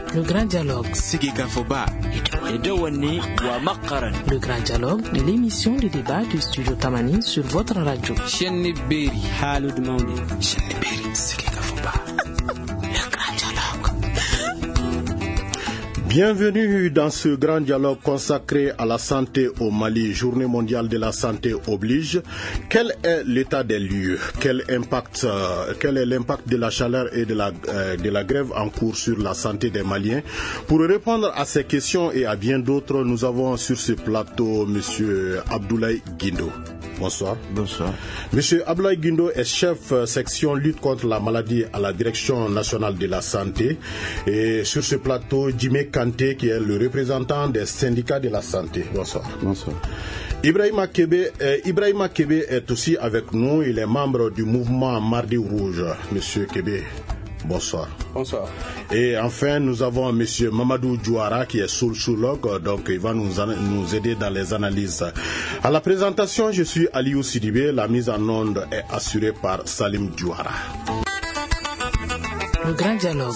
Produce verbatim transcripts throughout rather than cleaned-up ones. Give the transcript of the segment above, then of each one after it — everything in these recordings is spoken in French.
Le grand dialogue. Le grand dialogue de l'émission de débat du studio Tamani sur votre radio. Le grand dialogue. Bienvenue dans ce grand dialogue consacré à la santé au Mali. Journée mondiale de la santé oblige. Quel est l'état des lieux? Quel impact, euh, quel est l'impact de la chaleur et de la, euh, de la grève en cours sur la santé des Maliens? Pour répondre à ces questions et à bien d'autres, nous avons sur ce plateau Monsieur Abdoulaye Guindo. Bonsoir. Bonsoir. Monsieur Abdoulaye Guindo est chef section lutte contre la maladie à la Direction nationale de la santé. Et sur ce plateau, Jimé Kanté, qui est le représentant des syndicats de la santé. Bonsoir. Bonsoir. Ibrahima Kébé, euh, Ibrahima Kébé est aussi avec nous. Il est membre du mouvement Mardi Rouge. Monsieur Kébé, bonsoir. Bonsoir. Et enfin, nous avons Monsieur Mamadou Djouara qui est sociologue, donc il va nous, nous aider dans les analyses. À la présentation, je suis Aliou Sidibé. La mise en onde est assurée par Salim Djouara. Le grand dialogue.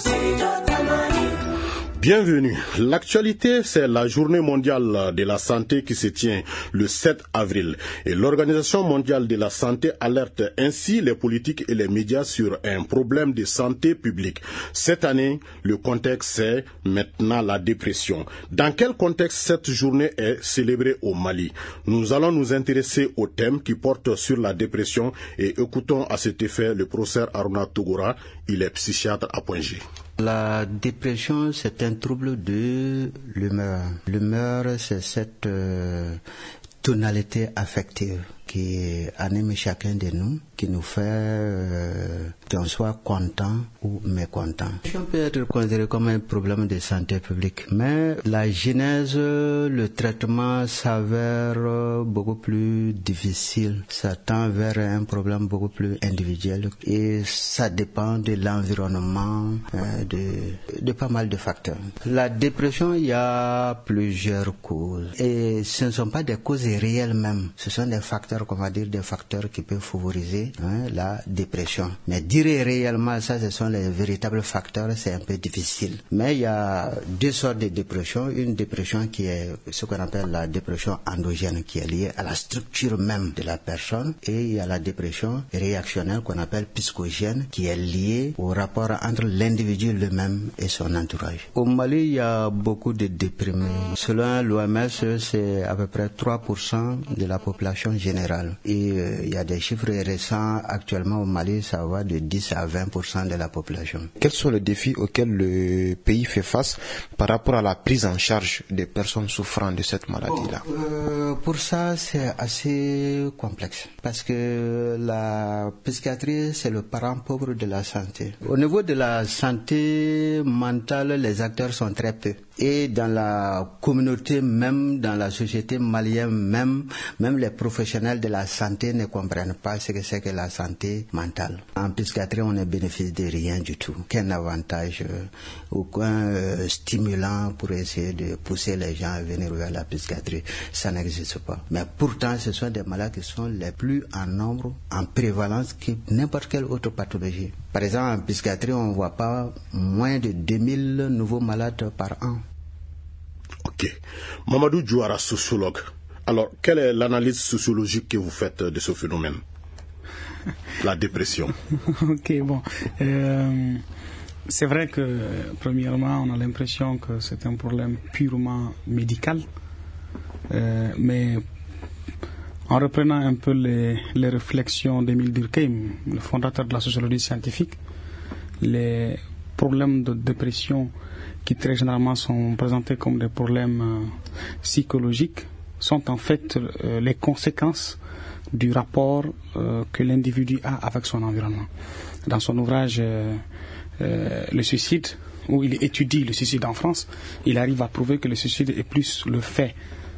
Bienvenue. L'actualité, c'est la journée mondiale de la santé qui se tient le sept avril. Et l'Organisation mondiale de la santé alerte ainsi les politiques et les médias sur un problème de santé publique. Cette année, le contexte, c'est maintenant la dépression. Dans quel contexte cette journée est célébrée au Mali? Nous allons nous intéresser au thème qui porte sur la dépression et écoutons à cet effet le professeur Aruna Togora. Il est psychiatre à Point G. La dépression, c'est un trouble de l'humeur. L'humeur, c'est cette euh, tonalité affective qui anime chacun de nous, qui nous fait euh, qu'on soit content ou mécontent. Ça peut être considéré comme un problème de santé publique, mais la genèse, le traitement s'avère beaucoup plus difficile. Ça tend vers un problème beaucoup plus individuel et ça dépend de l'environnement, euh, de, de pas mal de facteurs. La dépression, il y a plusieurs causes et ce ne sont pas des causes réelles même, ce sont des facteurs, on va dire, des facteurs qui peuvent favoriser hein, la dépression. Mais dire réellement ça, ce sont les véritables facteurs, c'est un peu difficile. Mais il y a deux sortes de dépression. Une dépression qui est ce qu'on appelle la dépression endogène, qui est liée à la structure même de la personne. Et il y a la dépression réactionnelle qu'on appelle psychogène, qui est liée au rapport entre l'individu lui-même et son entourage. Au Mali, il y a beaucoup de déprimés. Selon l'O M S, c'est à peu près trois pour cent de la population générale. Et euh, il y a des chiffres récents actuellement au Mali, ça va de dix à vingt pour cent de la population. Quels sont les défis auxquels le pays fait face par rapport à la prise en charge des personnes souffrant de cette maladie-là? Bon, euh, Pour ça, c'est assez complexe parce que la psychiatrie, c'est le parent pauvre de la santé. Au niveau de la santé mentale, les acteurs sont très peu. Et dans la communauté même, dans la société malienne même, même les professionnels de la santé ne comprennent pas ce que c'est que la santé mentale. En psychiatrie, on ne bénéficie de rien du tout. Aucun avantage, euh, aucun euh, stimulant pour essayer de pousser les gens à venir vers la psychiatrie. Ça n'existe pas. Mais pourtant, ce sont des malades qui sont les plus en nombre, en prévalence que n'importe quelle autre pathologie. Par exemple, en psychiatrie, on ne voit pas moins de deux mille nouveaux malades par an. Ok. Mamadou Djouara, sociologue. Alors, quelle est l'analyse sociologique que vous faites de ce phénomène? La dépression. Ok, bon. Euh, c'est vrai que, premièrement, on a l'impression que c'est un problème purement médical. Euh, mais en reprenant un peu les, les réflexions d'Émile Durkheim, le fondateur de la sociologie scientifique, les problèmes de dépression qui très généralement sont présentés comme des problèmes euh, psychologiques sont en fait euh, les conséquences du rapport euh, que l'individu a avec son environnement. Dans son ouvrage euh, euh, Le suicide, où il étudie le suicide en France, il arrive à prouver que le suicide est plus le fait,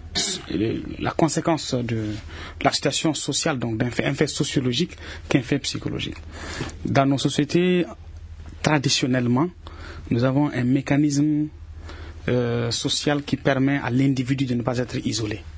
la conséquence de la situation sociale, donc d'un fait, un fait sociologique qu'un fait psychologique. Dans nos sociétés, traditionnellement, nous avons un mécanisme euh, social qui permet à l'individu de ne pas être isolé.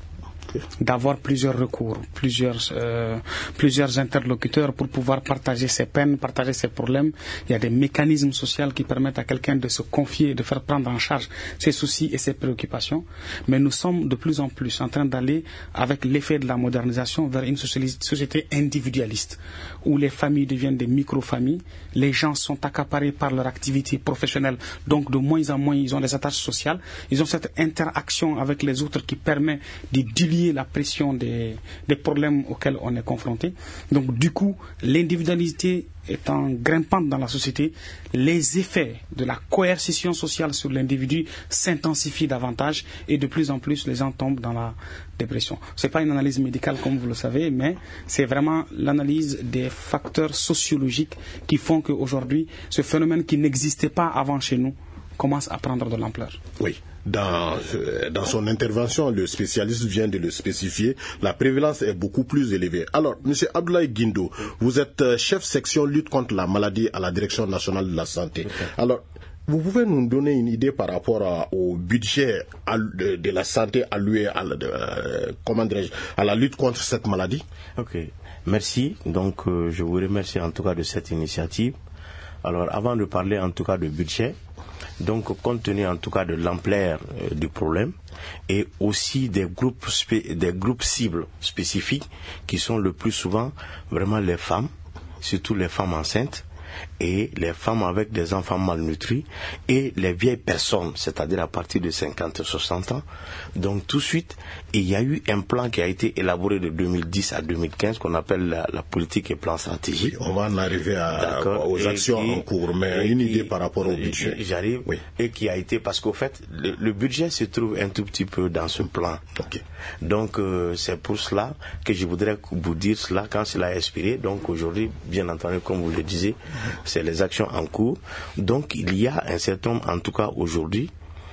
Okay. D'avoir plusieurs recours, plusieurs, euh, plusieurs interlocuteurs pour pouvoir partager ses peines, partager ses problèmes. Il y a des mécanismes sociaux qui permettent à quelqu'un de se confier, de faire prendre en charge ses soucis et ses préoccupations. Mais nous sommes de plus en plus en train d'aller, avec l'effet de la modernisation, vers une société individualiste, où les familles deviennent des micro-familles, les gens sont accaparés par leur activité professionnelle, donc de moins en moins ils ont des attaches sociales, ils ont cette interaction avec les autres qui permet de diluer la pression des, des problèmes auxquels on est confronté. Donc du coup, l'individualité étant grimpante dans la société, les effets de la coercition sociale sur l'individu s'intensifient davantage et de plus en plus les gens tombent dans la dépression. Ce n'est pas une analyse médicale comme vous le savez, mais c'est vraiment l'analyse des facteurs sociologiques qui font qu'aujourd'hui, ce phénomène qui n'existait pas avant chez nous commence à prendre de l'ampleur. Oui. Dans, euh, dans son intervention, le spécialiste vient de le spécifier, la prévalence est beaucoup plus élevée. Alors, M. Abdoulaye Guindo, vous êtes euh, chef section lutte contre la maladie à la Direction nationale de la santé. Okay. Alors, vous pouvez nous donner une idée par rapport à, au budget à, de, de la santé alloué à, la, de, euh, comment dirais-je, à la lutte contre cette maladie? Ok, merci. Donc, euh, je vous remercie en tout cas de cette initiative. Alors, avant de parler en tout cas de budget, donc, compte tenu en tout cas de l'ampleur euh, du problème et aussi des groupes, spé- des groupes cibles spécifiques qui sont le plus souvent vraiment les femmes, surtout les femmes enceintes et les femmes avec des enfants malnutris et les vieilles personnes, c'est-à-dire à partir de cinquante à soixante ans. Donc tout de suite, il y a eu un plan qui a été élaboré de deux mille dix à deux mille quinze qu'on appelle la, la politique et plan stratégique. Oui, on va en arriver à, aux et actions qui, en cours, mais une qui, idée par rapport au budget. J'arrive, oui. Et qui a été, parce qu'au fait, le, le budget se trouve un tout petit peu dans ce plan. Okay. Donc euh, c'est pour cela que je voudrais vous dire cela quand cela a expiré. Donc aujourd'hui, bien entendu, comme vous le disiez, c'est les actions en cours. Donc il y a un certain nombre, en tout cas aujourd'hui,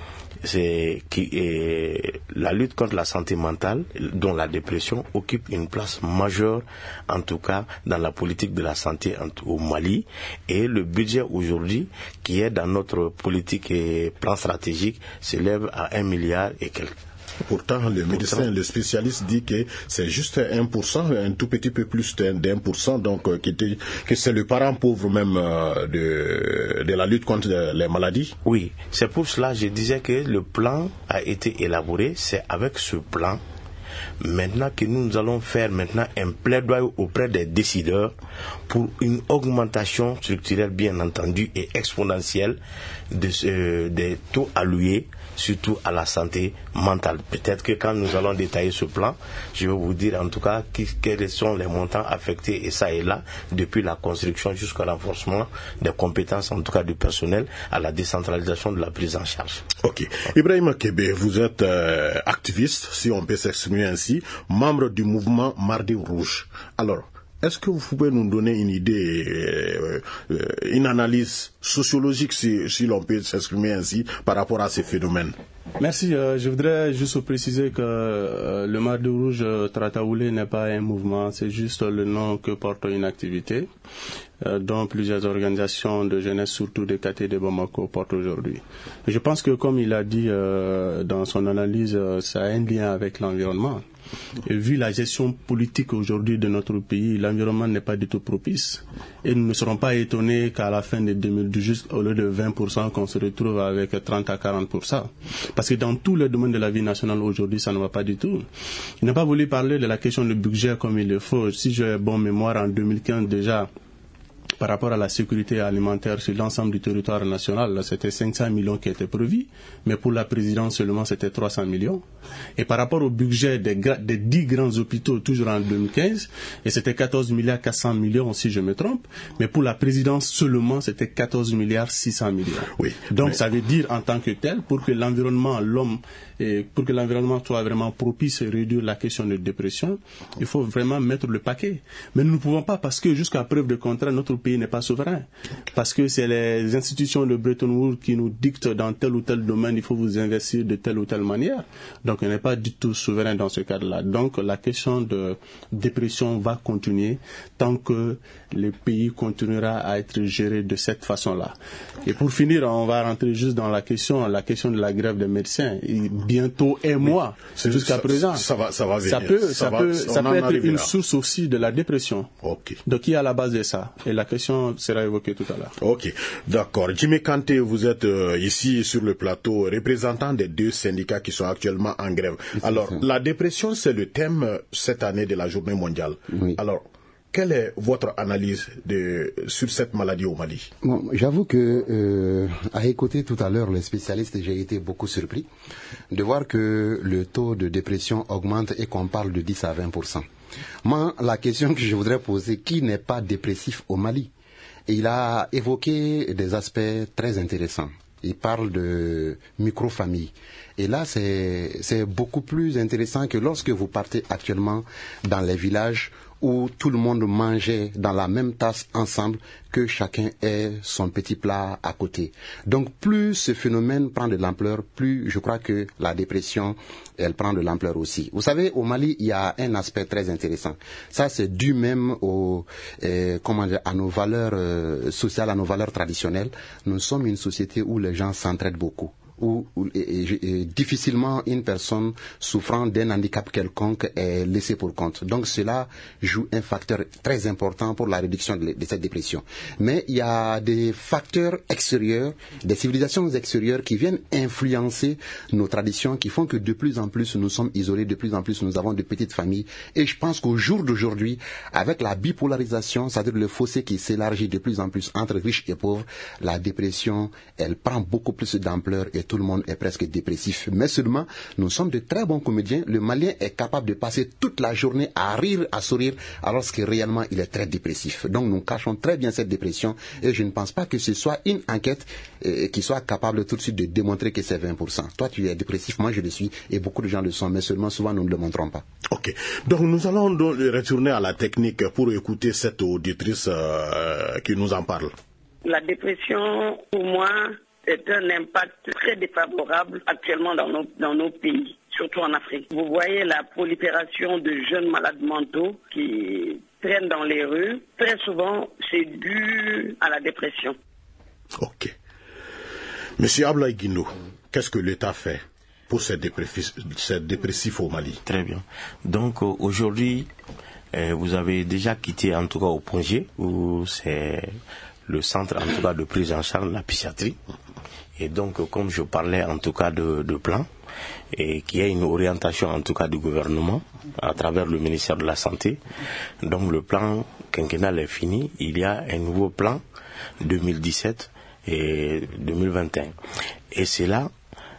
c'est qui est la lutte contre la santé mentale, dont la dépression occupe une place majeure, en tout cas dans la politique de la santé au Mali. Et le budget aujourd'hui, qui est dans notre politique et plan stratégique, s'élève à un milliard et quelques. Pourtant, le médecin, le spécialiste dit que c'est juste un pour cent, un tout petit peu plus d'un pour cent, donc euh, qui était, que c'est le parent pauvre même euh, de, de la lutte contre les maladies. Oui, c'est pour cela que je disais que le plan a été élaboré, c'est avec ce plan maintenant que nous, nous allons faire maintenant un plaidoyer auprès des décideurs pour une augmentation structurelle bien entendu et exponentielle de ce, des taux alloués surtout à la santé mentale. Peut-être que quand nous allons détailler ce plan, je vais vous dire en tout cas quels sont les montants affectés et ça et là, depuis la construction jusqu'au renforcement des compétences en tout cas du personnel à la décentralisation de la prise en charge. Ok. Ibrahima Kébé, vous êtes euh, activiste, si on peut s'exprimer ainsi, membre du mouvement Mardi Rouge. Alors, est-ce que vous pouvez nous donner une idée, euh, euh, une analyse sociologique, si, si l'on peut s'exprimer ainsi, par rapport à ces phénomènes? Merci. Euh, je voudrais juste préciser que euh, le Mardi Rouge euh, Trataoulé n'est pas un mouvement, c'est juste le nom que porte une activité euh, dont plusieurs organisations de jeunesse, surtout des quartiers de Bamako, portent aujourd'hui. Je pense que, comme il a dit euh, dans son analyse, euh, ça a un lien avec l'environnement. Et vu la gestion politique aujourd'hui de notre pays, l'environnement n'est pas du tout propice. Et nous ne serons pas étonnés qu'à la fin de deux mille dix, juste au lieu de vingt pour cent, qu'on se retrouve avec trente à quarante pour cent. Parce que dans tous les domaines de la vie nationale aujourd'hui, ça ne va pas du tout. Il n'a pas voulu parler de la question du budget comme il le faut. Si j'ai bonne mémoire, en deux mille quinze déjà, par rapport à la sécurité alimentaire sur l'ensemble du territoire national, c'était cinq cents millions qui étaient prévus, mais pour la présidence seulement c'était trois cents millions. Et par rapport au budget des, des dix grands hôpitaux, toujours en deux mille quinze, et c'était quatorze milliards quatre cents millions si je me trompe, mais pour la présidence seulement c'était quatorze milliards six cents millions. Oui, Donc mais... ça veut dire en tant que tel, pour que l'environnement, l'homme, et pour que l'environnement soit vraiment propice et réduire la question de dépression, il faut vraiment mettre le paquet. Mais nous ne pouvons pas, parce que jusqu'à preuve de contraire, notre pays n'est pas souverain. Parce que c'est les institutions de Bretton Woods qui nous dictent dans tel ou tel domaine, il faut vous investir de telle ou telle manière. Donc on n'est pas du tout souverain dans ce cadre-là. Donc la question de dépression va continuer tant que le pays continuera à être géré de cette façon-là. Et pour finir, on va rentrer juste dans la question, la question de la grève des médecins. Et bientôt un mois oui, jusqu'à ça, présent. Ça va, ça va venir. Ça peut, ça, ça peut, va, ça peut être une là. source aussi de la dépression. Okay. Donc, qui est à la base de ça? Et la question sera évoquée tout à l'heure. Ok, d'accord. Jimmy Kanté, vous êtes euh, ici sur le plateau, représentant des deux syndicats qui sont actuellement en grève. Alors, la dépression, c'est le thème euh, cette année de la Journée mondiale. Oui. Alors, quelle est votre analyse de, sur cette maladie au Mali? Bon, j'avoue que, euh, à écouter tout à l'heure les spécialistes, j'ai été beaucoup surpris de voir que le taux de dépression augmente et qu'on parle de dix à vingt pour cent. Moi, la question que je voudrais poser, qui n'est pas dépressif au Mali? Et il a évoqué des aspects très intéressants. Il parle de micro-famille. Et là, c'est, c'est beaucoup plus intéressant que lorsque vous partez actuellement dans les villages où tout le monde mangeait dans la même tasse ensemble, que chacun ait son petit plat à côté. Donc plus ce phénomène prend de l'ampleur, plus je crois que la dépression, elle prend de l'ampleur aussi. Vous savez, au Mali, il y a un aspect très intéressant. Ça, c'est dû même au, euh, comment dire, à nos valeurs euh, sociales, à nos valeurs traditionnelles. Nous sommes une société où les gens s'entraident beaucoup. Où, où et, et, et, difficilement une personne souffrant d'un handicap quelconque est laissée pour compte. Donc cela joue un facteur très important pour la réduction de, de cette dépression. Mais il y a des facteurs extérieurs, des civilisations extérieures qui viennent influencer nos traditions, qui font que de plus en plus nous sommes isolés, de plus en plus nous avons de petites familles. Et je pense qu'au jour d'aujourd'hui, avec la bipolarisation, c'est-à-dire le fossé qui s'élargit de plus en plus entre riches et pauvres, la dépression, elle prend beaucoup plus d'ampleur et tout le monde est presque dépressif. Mais seulement, nous sommes de très bons comédiens. Le Malien est capable de passer toute la journée à rire, à sourire, alors que réellement, il est très dépressif. Donc, nous cachons très bien cette dépression et je ne pense pas que ce soit une enquête euh, qui soit capable tout de suite de démontrer que c'est vingt pour cent. Toi, tu es dépressif, moi je le suis et beaucoup de gens le sont, mais seulement souvent nous ne le montrons pas. Ok. Donc, nous allons donc retourner à la technique pour écouter cette auditrice euh, qui nous en parle. La dépression, pour moi, c'est un impact très défavorable actuellement dans nos, dans nos pays, surtout en Afrique. Vous voyez la prolifération de jeunes malades mentaux qui traînent dans les rues. Très souvent, c'est dû à la dépression. Ok. Monsieur Ablaye Guindo, qu'est-ce que l'État fait pour ces dépressifs, ces dépressifs au Mali? Très bien. Donc euh, aujourd'hui, euh, vous avez déjà quitté en tout cas au Point G, où c'est le centre en tout cas de prise en charge de la psychiatrie. Et donc, comme je parlais en tout cas de, de plan, et qu'il y a une orientation en tout cas du gouvernement à travers le ministère de la Santé, donc le plan quinquennal est fini, il y a un nouveau plan deux mille dix-sept et deux mille vingt et un. Et c'est là,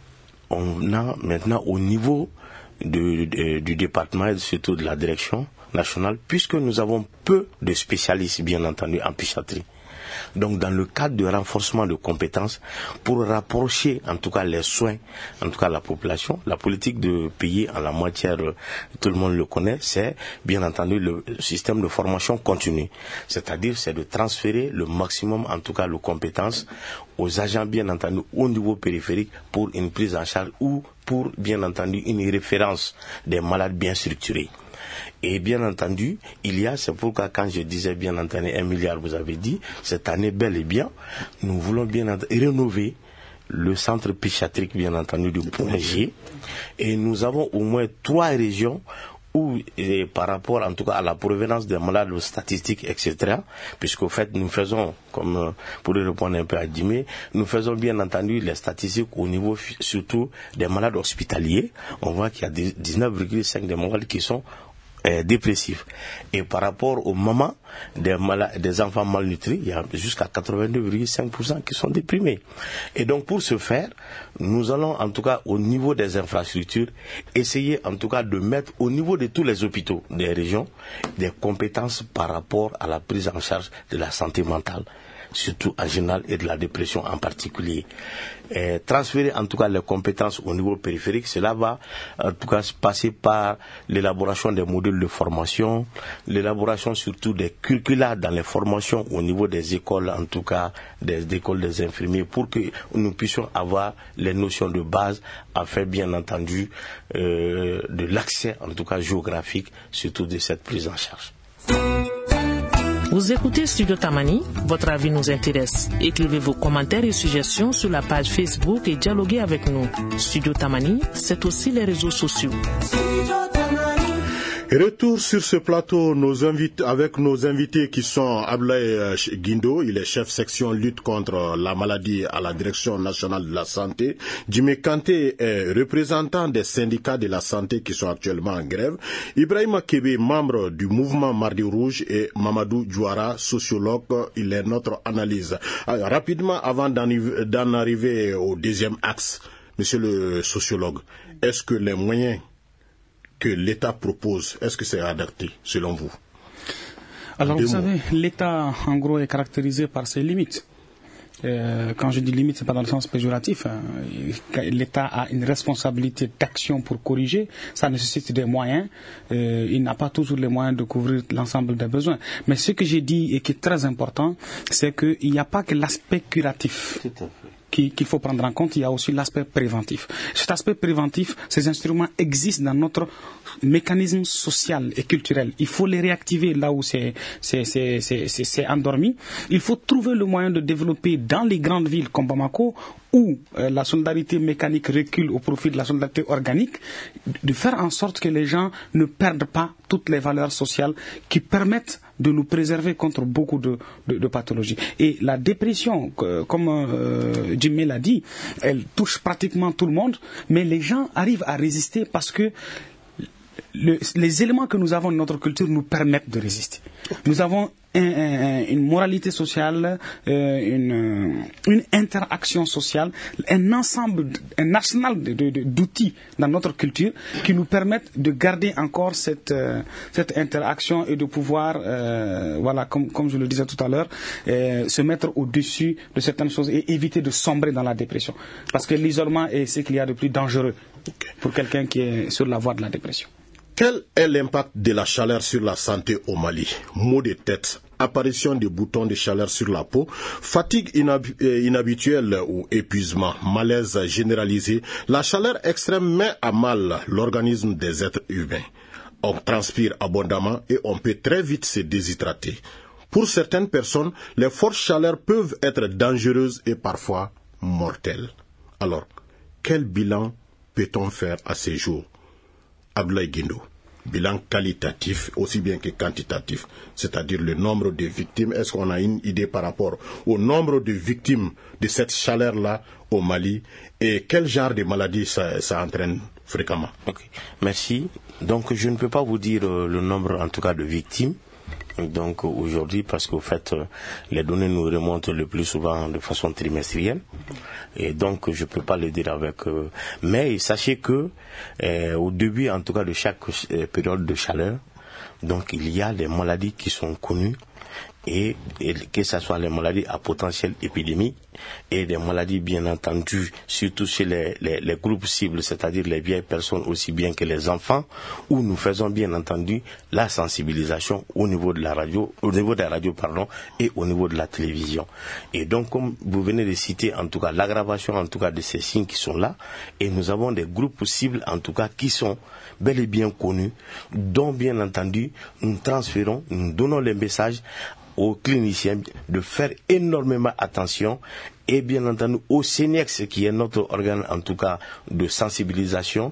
on a maintenant au niveau de, de, du département et surtout de la direction nationale, puisque nous avons peu de spécialistes bien entendu en psychiatrie. Donc dans le cadre de renforcement de compétences pour rapprocher en tout cas les soins, en tout cas la population, la politique de pays en la matière, tout le monde le connaît, c'est bien entendu le système de formation continue. C'est-à-dire c'est de transférer le maximum en tout cas de compétences aux agents bien entendu au niveau périphérique pour une prise en charge ou pour bien entendu une référence des malades bien structurés. Et bien entendu, il y a, c'est pourquoi quand je disais bien entendu un milliard, vous avez dit, cette année bel et bien, nous voulons bien entendu rénover le centre psychiatrique bien entendu du Point G. Et nous avons au moins trois régions où, et par rapport en tout cas à la provenance des malades, aux statistiques, et cetera, puisqu'au fait nous faisons, comme pour répondre un peu à Jimé, nous faisons bien entendu les statistiques au niveau surtout des malades hospitaliers. On voit qu'il y a dix-neuf virgule cinq des malades qui sont Euh, dépressifs. Et par rapport aux mamans des, malades, des enfants malnutris, il y a jusqu'à quatre-vingt-deux virgule cinq pour cent qui sont déprimés. Et donc pour ce faire, nous allons en tout cas au niveau des infrastructures essayer en tout cas de mettre au niveau de tous les hôpitaux des régions des compétences par rapport à la prise en charge de la santé mentale, surtout en général et de la dépression en particulier. Et transférer en tout cas les compétences au niveau périphérique, cela va en tout cas passer par l'élaboration des modules de formation, l'élaboration surtout des curricula dans les formations au niveau des écoles, en tout cas des, des écoles des infirmiers, pour que nous puissions avoir les notions de base afin bien entendu euh, de l'accès en tout cas géographique surtout de cette prise en charge. Vous écoutez Studio Tamani, votre avis nous intéresse. Écrivez vos commentaires et suggestions sur la page Facebook et dialoguez avec nous. Studio Tamani, c'est aussi les réseaux sociaux. Retour sur ce plateau nos invités, avec nos invités qui sont Ablaye Guindo, il est chef section lutte contre la maladie à la direction nationale de la santé. Jimé Kanté est représentant des syndicats de la santé qui sont actuellement en grève. Ibrahima Kébé, membre du mouvement Mardi Rouge, et Mamadou Djouara, sociologue, il est notre analyse. Alors, rapidement, avant d'en arriver au deuxième axe, monsieur le sociologue, est-ce que les moyens que l'État propose, est-ce que c'est adapté, selon vous? Alors, vous savez, l'État, en gros, est caractérisé par ses limites. Euh, quand je dis limite, c'est pas dans le sens péjoratif. Hein. L'État a une responsabilité d'action pour corriger. Ça nécessite des moyens. Euh, il n'a pas toujours les moyens de couvrir l'ensemble des besoins. Mais ce que j'ai dit et qui est très important, c'est qu'il n'y a pas que l'aspect curatif qu'il faut prendre en compte, il y a aussi l'aspect préventif. Cet aspect préventif, ces instruments existent dans notre mécanisme social et culturel. Il faut les réactiver là où c'est, c'est, c'est, c'est, c'est, c'est endormi. Il faut trouver le moyen de développer dans les grandes villes comme Bamako, où euh, la solidarité mécanique recule au profit de la solidarité organique, de faire en sorte que les gens ne perdent pas toutes les valeurs sociales qui permettent de nous préserver contre beaucoup de, de, de pathologies. Et la dépression, euh, comme euh, Jimmy l'a dit, elle touche pratiquement tout le monde, mais les gens arrivent à résister parce que le, les éléments que nous avons dans notre culture nous permettent de résister. Nous avons un, un, une moralité sociale, euh, une, une interaction sociale, un ensemble, un arsenal de, de, de, d'outils dans notre culture qui nous permettent de garder encore cette, euh, cette interaction et de pouvoir, euh, voilà, comme, comme je le disais tout à l'heure, euh, se mettre au-dessus de certaines choses et éviter de sombrer dans la dépression. Parce que l'isolement est ce qu'il y a de plus dangereux pour quelqu'un qui est sur la voie de la dépression. Quel est l'impact de la chaleur sur la santé au Mali? Maux de tête, apparition de boutons de chaleur sur la peau, fatigue inhab- inhabituelle ou épuisement, malaise généralisé. La chaleur extrême met à mal l'organisme des êtres humains. On transpire abondamment et on peut très vite se déshydrater. Pour certaines personnes, les fortes chaleurs peuvent être dangereuses et parfois mortelles. Alors, quel bilan peut-on faire à ces jours? Ablaye Guindo, bilan qualitatif aussi bien que quantitatif, c'est-à-dire le nombre de victimes. Est-ce qu'on a une idée par rapport au nombre de victimes de cette chaleur-là au Mali et quel genre de maladie ça, ça entraîne fréquemment? Okay. Merci. Donc je ne peux pas vous dire euh, le nombre en tout cas de victimes. Donc aujourd'hui, parce qu'au fait, les données nous remontent le plus souvent de façon trimestrielle, et donc je peux pas le dire avec. Euh, mais sachez que euh, au début, en tout cas, de chaque euh, période de chaleur, donc il y a des maladies qui sont connues. Et, et que ce soit les maladies à potentiel épidémique et des maladies bien entendu, surtout chez les, les, les groupes cibles, c'est-à-dire les vieilles personnes aussi bien que les enfants, où nous faisons bien entendu la sensibilisation au niveau de la radio, au niveau de la radio pardon, et au niveau de la télévision. Et donc comme vous venez de citer en tout cas l'aggravation en tout cas de ces signes qui sont là, et nous avons des groupes cibles en tout cas qui sont bel et bien connus, dont bien entendu nous transférons, nous donnons les messages aux cliniciens de faire énormément attention et bien entendu au C N E X qui est notre organe en tout cas de sensibilisation,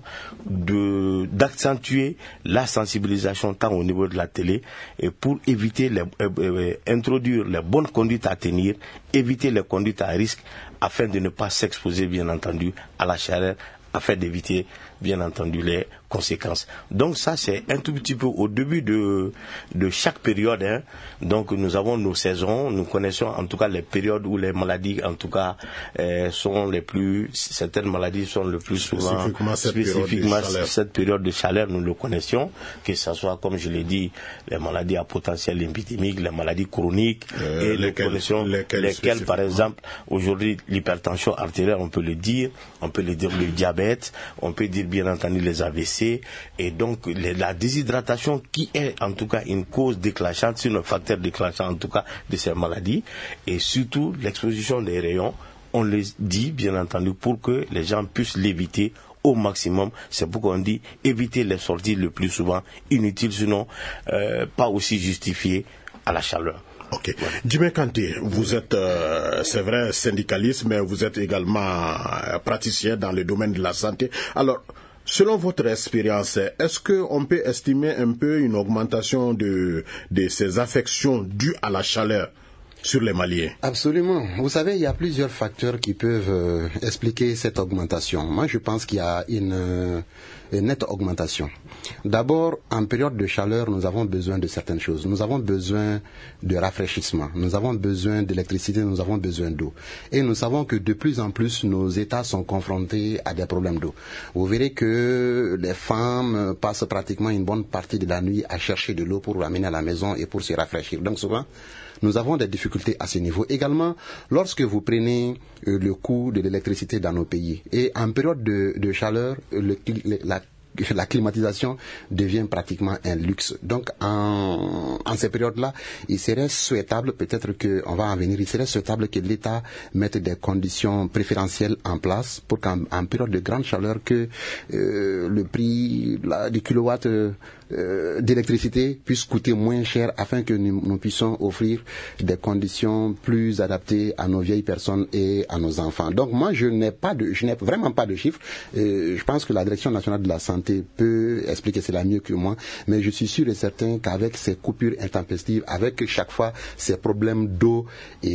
de d'accentuer la sensibilisation tant au niveau de la télé et pour éviter les, euh, euh, introduire les bonnes conduites à tenir, éviter les conduites à risque afin de ne pas s'exposer bien entendu à la chaleur, afin d'éviter bien entendu les conséquences. Donc ça c'est un tout petit peu au début de, de chaque période. Hein. Donc nous avons nos saisons, nous connaissons en tout cas les périodes où les maladies en tout cas euh, sont les plus, certaines maladies sont le plus souvent spécifiquement, cette, spécifiquement période cette période de chaleur, nous le connaissions, que ce soit comme je l'ai dit, les maladies à potentiel épidémique, les maladies chroniques, euh, et lesquelles, nous connaissons lesquelles, lesquelles par exemple aujourd'hui l'hypertension artérielle, on peut le dire, on peut le dire le diabète, on peut dire bien entendu les A V C, et donc les, la déshydratation qui est en tout cas une cause déclenchante, c'est un facteur déclenchant en tout cas de ces maladies, et surtout l'exposition des rayons, on les dit bien entendu pour que les gens puissent l'éviter au maximum. C'est pourquoi on dit éviter les sorties le plus souvent inutiles, sinon euh, pas aussi justifiées à la chaleur. Ok. Djimé Kanté, vous êtes, euh, c'est vrai, syndicaliste, mais vous êtes également euh, praticien dans le domaine de la santé. Alors, selon votre expérience, est-ce qu'on peut estimer un peu une augmentation de, de ces affections dues à la chaleur sur les Maliens? Absolument. Vous savez, il y a plusieurs facteurs qui peuvent euh, expliquer cette augmentation. Moi, je pense qu'il y a une, euh, une nette augmentation. D'abord, en période de chaleur, nous avons besoin de certaines choses. Nous avons besoin de rafraîchissement, nous avons besoin d'électricité, nous avons besoin d'eau. Et nous savons que de plus en plus, nos États sont confrontés à des problèmes d'eau. Vous verrez que les femmes passent pratiquement une bonne partie de la nuit à chercher de l'eau pour l'amener à la maison et pour se rafraîchir. Donc souvent, nous avons des difficultés à ce niveau. Également, lorsque vous prenez euh, le coût de l'électricité dans nos pays, et en période de, de chaleur, le, le, la la climatisation devient pratiquement un luxe. Donc, en, en ces périodes-là, il serait souhaitable, peut-être qu'on va en venir, il serait souhaitable que l'État mette des conditions préférentielles en place pour qu'en en période de grande chaleur, que euh, le prix la, du kilowatt euh, euh, d'électricité puisse coûter moins cher afin que nous, nous puissions offrir des conditions plus adaptées à nos vieilles personnes et à nos enfants. Donc, moi, je n'ai pas de, je n'ai vraiment pas de chiffres. Euh, je pense que la Direction nationale de la santé peut expliquer cela mieux que moi, mais je suis sûr et certain qu'avec ces coupures intempestives, avec chaque fois ces problèmes d'eau,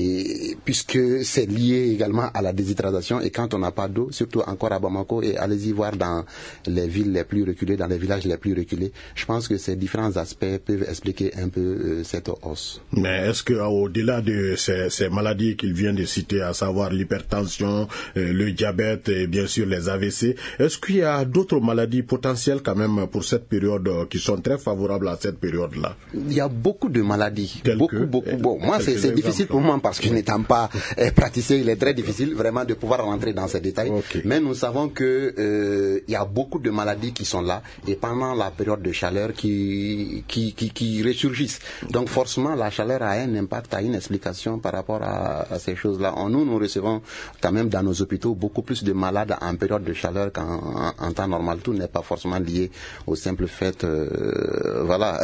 et puisque c'est lié également à la déshydratation, et quand on n'a pas d'eau, surtout encore à Bamako, et allez-y voir dans les villes les plus reculées, dans les villages les plus reculés, je pense que ces différents aspects peuvent expliquer un peu euh, cette hausse. Mais est-ce qu'au-delà de ces, ces maladies qu'il vient de citer, à savoir l'hypertension, euh, le diabète et bien sûr les A V C, est-ce qu'il y a d'autres maladies potentielles quand même pour cette période qui sont très favorables à cette période-là? Il y a beaucoup de maladies. Tel beaucoup, que, beaucoup. Bon, moi, c'est, c'est difficile pour moi parce que n'étant pas euh, praticien, il est très difficile vraiment de pouvoir rentrer dans ces détails. Okay. Mais nous savons que euh, il y a beaucoup de maladies qui sont là et pendant la période de chaleur qui qui qui, qui ressurgissent. Donc forcément, la chaleur a un impact, a une explication par rapport à, à ces choses-là. En nous, nous recevons quand même dans nos hôpitaux beaucoup plus de malades en période de chaleur qu'en en, en temps normal. Tout n'est pas forcément lié au simple fait, euh, voilà.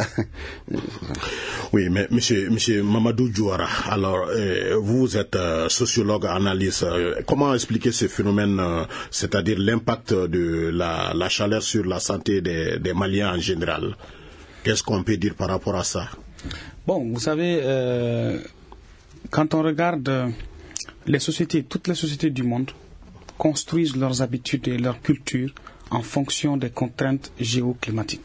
Oui, mais monsieur, monsieur Mamadou Diouara, alors euh, vous êtes euh, sociologue, analyste. Euh, comment expliquer ce phénomène, euh, c'est-à-dire l'impact de la, la chaleur sur la santé des, des Maliens en général? Qu'est-ce qu'on peut dire par rapport à ça? Bon, vous savez, euh, quand on regarde les sociétés, toutes les sociétés du monde construisent leurs habitudes et leur culture en fonction des contraintes géoclimatiques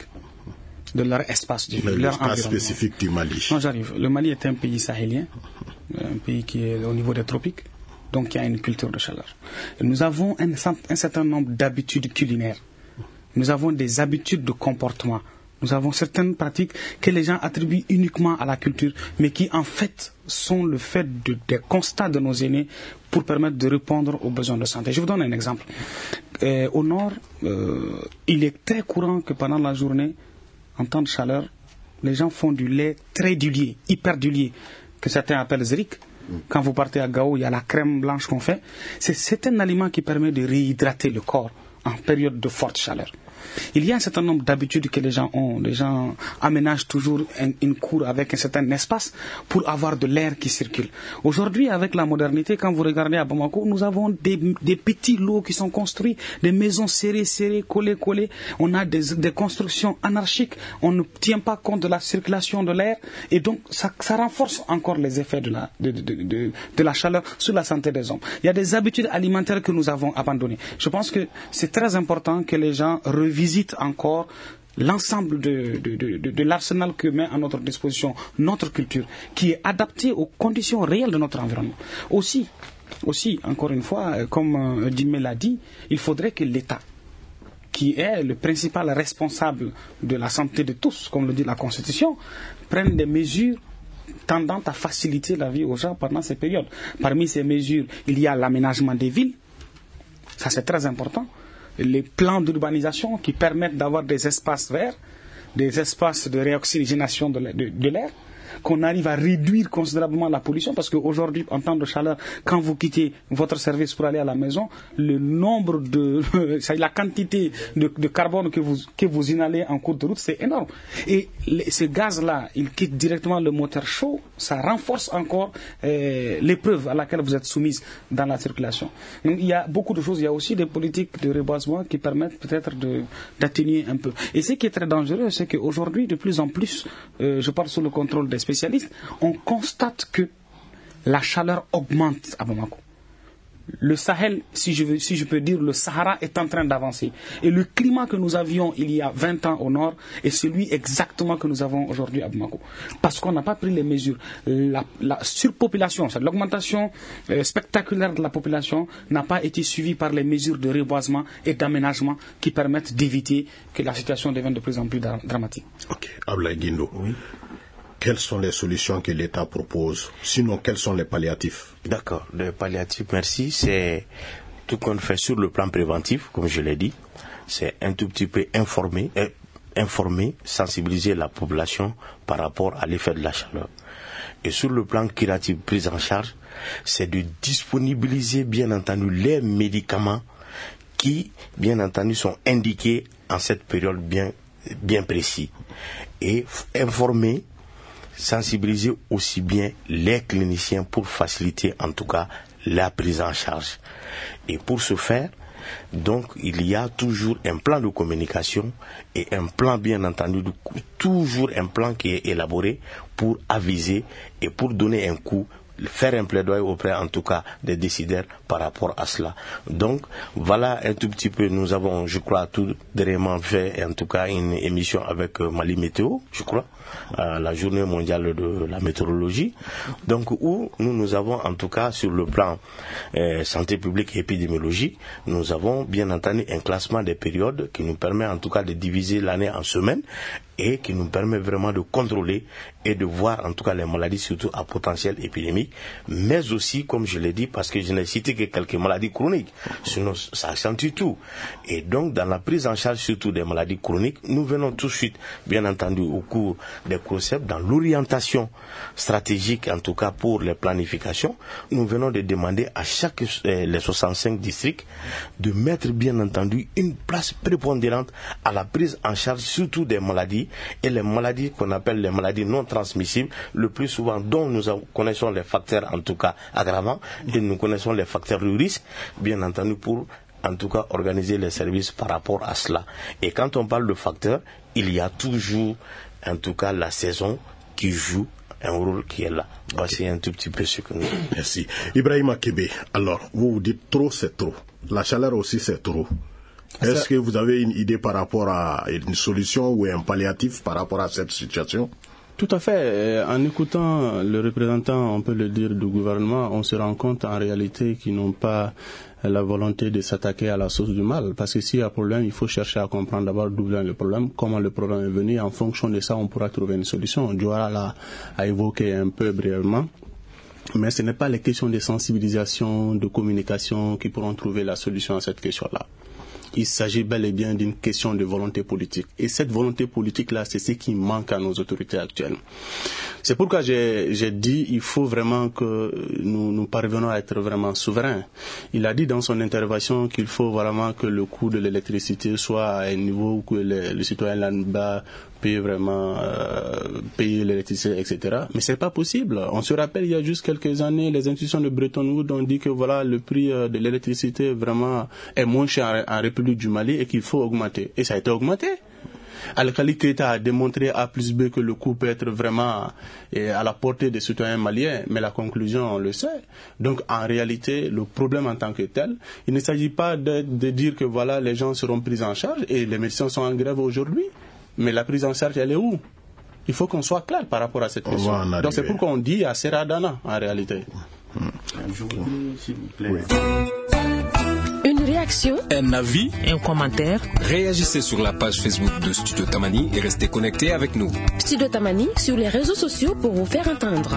de leur espace de vie, leur leur espace environnement spécifique du Mali. Non, j'arrive. Le Mali est un pays sahélien, un pays qui est au niveau des tropiques, donc qui a une culture de chaleur. Et nous avons un, un certain nombre d'habitudes culinaires. Nous avons des habitudes de comportement. Nous avons certaines pratiques que les gens attribuent uniquement à la culture, mais qui en fait sont le fait de, des constats de nos aînés pour permettre de répondre aux besoins de santé. Je vous donne un exemple. Euh, au nord, euh, il est très courant que pendant la journée, en temps de chaleur, les gens font du lait très dilué, hyper dilué, que certains appellent zrik. Quand vous partez à Gao, il y a la crème blanche qu'on fait. C'est, c'est un aliment qui permet de réhydrater le corps en période de forte chaleur. Il y a un certain nombre d'habitudes que les gens ont. Les gens aménagent toujours un, une cour avec un certain espace pour avoir de l'air qui circule. Aujourd'hui, avec la modernité, quand vous regardez à Bamako, nous avons des, des petits lots qui sont construits, des maisons serrées, serrées, collées, collées. On a des, des constructions anarchiques. On ne tient pas compte de la circulation de l'air. Et donc, ça, ça renforce encore les effets de la, de, de, de, de, de la chaleur sur la santé des hommes. Il y a des habitudes alimentaires que nous avons abandonnées. Je pense que c'est très important que les gens reviennent visite encore l'ensemble de, de, de, de, de l'arsenal que met à notre disposition notre culture, qui est adaptée aux conditions réelles de notre environnement. Aussi, aussi encore une fois, comme Djimé l'a dit, il faudrait que l'État, qui est le principal responsable de la santé de tous, comme le dit la Constitution, prenne des mesures tendant à faciliter la vie aux gens pendant ces périodes. Parmi ces mesures, il y a l'aménagement des villes, ça c'est très important. Les plans d'urbanisation qui permettent d'avoir des espaces verts, des espaces de réoxygénation de l'air. qu'on arrive à réduire considérablement la pollution, parce qu'aujourd'hui, en temps de chaleur, quand vous quittez votre service pour aller à la maison, le nombre de, la quantité de, de carbone que vous, que vous inhalez en cours de route, c'est énorme. Et les, ces gaz-là, ils quittent directement le moteur chaud, ça renforce encore euh, l'épreuve à laquelle vous êtes soumise dans la circulation. Donc il y a beaucoup de choses, il y a aussi des politiques de reboisement qui permettent peut-être de, d'atténuer un peu. Et ce qui est très dangereux, c'est qu'aujourd'hui, de plus en plus, euh, je parle sous le contrôle des spécialistes, on constate que la chaleur augmente à Bamako. Le Sahel, si je, veux, si je peux dire, le Sahara est en train d'avancer. Et le climat que nous avions il y a vingt ans au nord est celui exactement que nous avons aujourd'hui à Bamako. Parce qu'on n'a pas pris les mesures. La, la surpopulation, c'est l'augmentation euh, spectaculaire de la population n'a pas été suivie par les mesures de reboisement et d'aménagement qui permettent d'éviter que la situation devienne de plus en plus dra- dramatique. Ok, Ablaye Guindo. Oui. Quelles sont les solutions que l'État propose? Sinon, quels sont les palliatifs? D'accord, les palliatifs, merci. C'est tout qu'on fait sur le plan préventif, comme je l'ai dit. C'est un tout petit peu informer, euh, informer, sensibiliser la population par rapport à l'effet de la chaleur. Et sur le plan curatif, prise en charge, c'est de disponibiliser, bien entendu, les médicaments qui, bien entendu, sont indiqués en cette période bien, bien précise. Et informer, sensibiliser aussi bien les cliniciens pour faciliter en tout cas la prise en charge. Et pour ce faire, donc il y a toujours un plan de communication et un plan bien entendu, toujours un plan qui est élaboré pour aviser et pour donner un coup, faire un plaidoyer auprès en tout cas des décideurs par rapport à cela. Donc voilà un tout petit peu, nous avons je crois tout dernièrement fait en tout cas une émission avec Mali Météo, je crois, à la journée mondiale de la météorologie, donc où nous nous avons en tout cas sur le plan euh, santé publique et épidémiologie, nous avons bien entendu un classement des périodes qui nous permet en tout cas de diviser l'année en semaines et qui nous permet vraiment de contrôler et de voir en tout cas les maladies surtout à potentiel épidémique, mais aussi comme je l'ai dit, parce que je n'ai cité que quelques maladies chroniques, sinon ça accentue tout. Et donc dans la prise en charge surtout des maladies chroniques, nous venons tout de suite bien entendu au cours des concepts, dans l'orientation stratégique en tout cas pour les planifications, nous venons de demander à chaque euh, les soixante-cinq districts de mettre bien entendu une place prépondérante à la prise en charge surtout des maladies et les maladies qu'on appelle les maladies non transmissibles, le plus souvent dont nous connaissons les facteurs en tout cas aggravants et nous connaissons les facteurs de risque, bien entendu pour en tout cas organiser les services par rapport à cela. Et quand on parle de facteurs, il y a toujours en tout cas la saison qui joue un rôle qui est là. Voici un tout petit peu ce que nous... Merci. Ibrahima Kébé, alors vous vous dites trop c'est trop. La chaleur aussi c'est trop. Est-ce que vous avez une idée par rapport à une solution ou un palliatif par rapport à cette situation? Tout à fait. En écoutant le représentant, on peut le dire, du gouvernement, on se rend compte en réalité qu'ils n'ont pas la volonté de s'attaquer à la source du mal. Parce que s'il y a un problème, il faut chercher à comprendre d'abord d'où vient le problème, comment le problème est venu. En fonction de ça, on pourra trouver une solution. Diora l'a a évoqué un peu brièvement. Mais ce n'est pas les questions de sensibilisation, de communication qui pourront trouver la solution à cette question-là. Il s'agit bel et bien d'une question de volonté politique. Et cette volonté politique-là, c'est ce qui manque à nos autorités actuelles. C'est pourquoi j'ai, j'ai dit il faut vraiment que nous, nous parvenons à être vraiment souverains. Il a dit dans son intervention qu'il faut vraiment que le coût de l'électricité soit à un niveau où les, les citoyens là-bas payer vraiment euh, payer l'électricité, et cetera. Mais c'est pas possible. On se rappelle, il y a juste quelques années, les institutions de Bretton Woods ont dit que voilà, le prix euh, de l'électricité vraiment est moins cher en, en République du Mali et qu'il faut augmenter. Et ça a été augmenté. Al-Khali Keïta a démontré A plus B que le coût peut être vraiment eh, à la portée des citoyens maliens, mais la conclusion, on le sait. Donc, en réalité, le problème en tant que tel, il ne s'agit pas de, de dire que voilà, les gens seront pris en charge et les médecins sont en grève aujourd'hui. Mais la prise en charge, elle est où? Il faut qu'on soit clair par rapport à cette question. Donc, c'est pourquoi on dit à Seradana, en réalité. Mmh. Je vous dis, s'il vous plaît. Oui. Une réaction, un avis, un commentaire. Réagissez sur la page Facebook de Studio Tamani et restez connectés avec nous. Studio Tamani sur les réseaux sociaux pour vous faire entendre.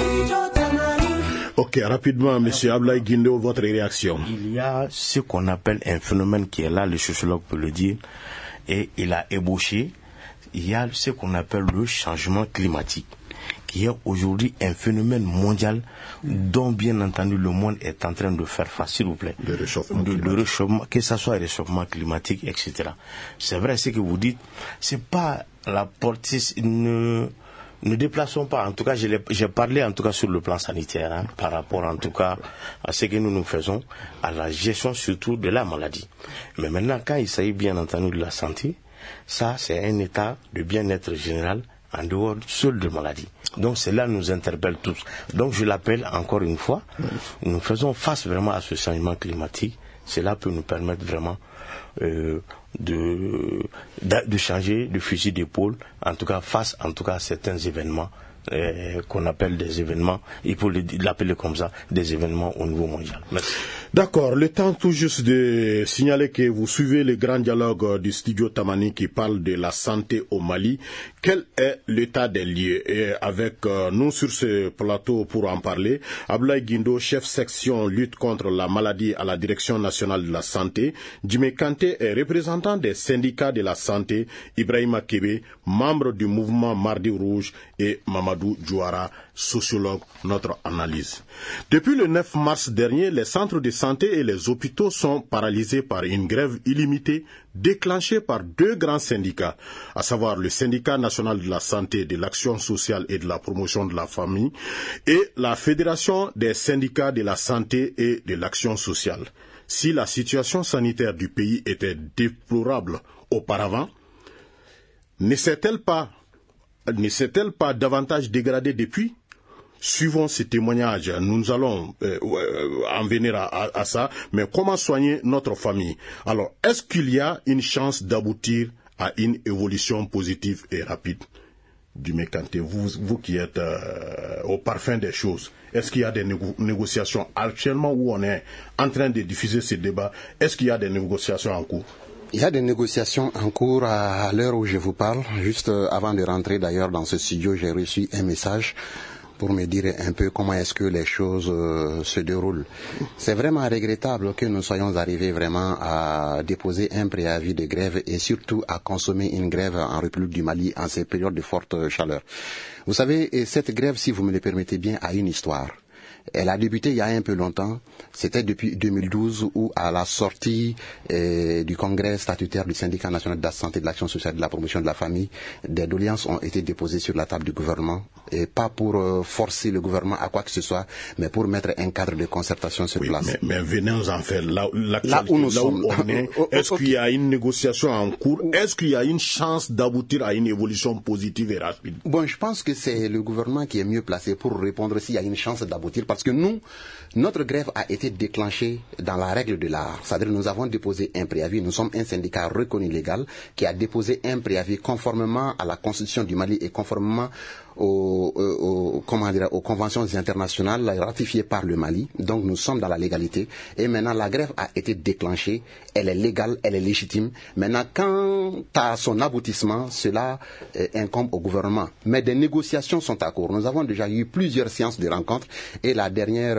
Ok, rapidement, Monsieur Ablaye Guindo, votre réaction. Il y a ce qu'on appelle un phénomène qui est là, le sociologue peut le dire, et il a ébauché. Il y a ce qu'on appelle le changement climatique. qui est aujourd'hui un phénomène mondial dont bien entendu le monde est en train de faire face, s'il vous plaît. Le réchauffement, de, le réchauffement, que ce soit le réchauffement climatique, et cetera. C'est vrai ce que vous dites, c'est pas la portée, ne, ne déplaçons pas, en tout cas j'ai parlé en tout cas sur le plan sanitaire, hein, par rapport en tout cas à ce que nous nous faisons, à la gestion surtout de la maladie. Mais maintenant quand il s'agit bien entendu de la santé, ça c'est un état de bien-être général en dehors seul de maladie. Donc cela nous interpelle tous. Donc je l'appelle encore une fois, nous faisons face vraiment à ce changement climatique. Cela peut nous permettre vraiment euh, de, de, de changer de fusil d'épaule, en tout cas face en tout cas à certains événements euh, qu'on appelle des événements, il faut l'appeler comme ça, des événements au niveau mondial. Merci. D'accord, le temps tout juste de signaler que vous suivez le grand dialogue du studio Tamani qui parle de la santé au Mali. Quel est l'état des lieux? Et avec euh, nous sur ce plateau pour en parler, Abdoulaye Guindo, chef section lutte contre la maladie à la direction nationale de la santé, Djimé Kanté est représentant des syndicats de la santé, Ibrahima Kébé, membre du mouvement Mardi Rouge et Mamadou Djouara, sociologue, notre analyse. Depuis le neuf mars dernier, les centres de santé et les hôpitaux sont paralysés par une grève illimitée déclenchée par deux grands syndicats, à savoir le syndicat national de la santé, de l'action sociale et de la promotion de la famille et la fédération des syndicats de la santé et de l'action sociale. Si la situation sanitaire du pays était déplorable auparavant, ne s'est-elle pas, ne s'est-elle pas davantage dégradée depuis? Suivons ces témoignages, nous allons euh, en venir à, à, à ça, mais comment soigner notre famille? Alors, est-ce qu'il y a une chance d'aboutir à une évolution positive et rapide? Djimé Kanté, vous, vous qui êtes euh, au parfum des choses, est-ce qu'il y a des négo- négociations actuellement où on est en train de diffuser ce débat? Est-ce qu'il y a des négociations en cours? Il y a des négociations en cours à l'heure où je vous parle. Juste avant de rentrer d'ailleurs dans ce studio, j'ai reçu un message pour me dire un peu comment est-ce que les choses euh, se déroulent. C'est vraiment regrettable que nous soyons arrivés vraiment à déposer un préavis de grève et surtout à consommer une grève en République du Mali en ces périodes de forte chaleur. Vous savez, cette grève, si vous me le permettez bien, a une histoire. Elle a débuté il y a un peu longtemps, c'était depuis deux mille douze où à la sortie euh, du congrès statutaire du syndicat national de la santé, de l'action sociale et de la promotion de la famille, des doléances ont été déposées sur la table du gouvernement, et pas pour euh, forcer le gouvernement à quoi que ce soit, mais pour mettre un cadre de concertation sur oui, place. Mais, mais venez nous en faire, là, là où nous là sommes. Où on est, est-ce okay. qu'il y a une négociation en cours? Est-ce qu'il y a une chance d'aboutir à une évolution positive et rapide? Bon, je pense que c'est le gouvernement qui est mieux placé pour répondre s'il y a une chance d'aboutir, parce que nous, notre grève a été déclenchée dans la règle de l'art. C'est-à-dire nous avons déposé un préavis, nous sommes un syndicat reconnu légal qui a déposé un préavis conformément à la Constitution du Mali et conformément Aux, aux, comment dire, aux conventions internationales ratifiées par le Mali. Donc nous sommes dans la légalité. Et maintenant la grève a été déclenchée. Elle est légale, elle est légitime. Maintenant, quant à son aboutissement, cela euh, incombe au gouvernement. Mais des négociations sont à court. Nous avons déjà eu plusieurs séances de rencontres. Et la dernière